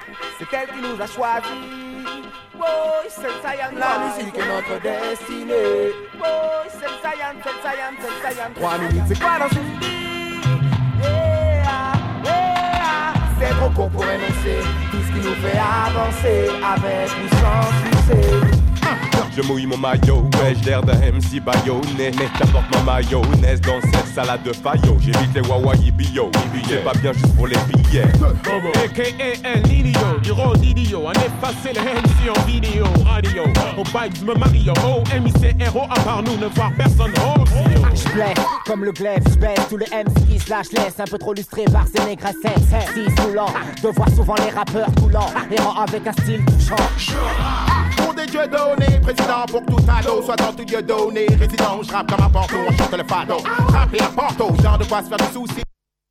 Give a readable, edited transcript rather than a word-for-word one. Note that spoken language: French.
c'est elle qui nous a choisis. Boy, c'est Saiyan. La musique est notre destinée. Boy, c'est Saiyan, c'est Saiyan, c'est Saiyan. 3 minutes, c'est quoi dans une vie? Yeah, yeah. C'est trop court pour énoncer tout ce qui nous fait avancer, avec ou sans succès. Je mouille mon maillot, ouais, j'ai l'air d'un MC baïonné. J'apporte ma mayonnaise dans cette salade de faillot. J'évite les wawaï bio, c'est pas bien juste pour les billets. A.K.A. l'idiot, du rôle d'idiot. On effacer les MC en vidéo, radio. Au bike, me Mario, oh, M.I.C.R.O. À part nous, ne voir personne, oh, je blesse, comme le glaive, je baisse tous les MC qui se lâchent, laisse un peu trop lustré par ces négressettes. 6 coulant, de voir souvent les rappeurs coulants, errant avec un style touchant. Pour des dieux donnés, président pour tout ado, soit dans tout Dieu donné, résident, je rappe comme un porto, on chante le fado, rappe et à porto, genre de quoi se faire du souci.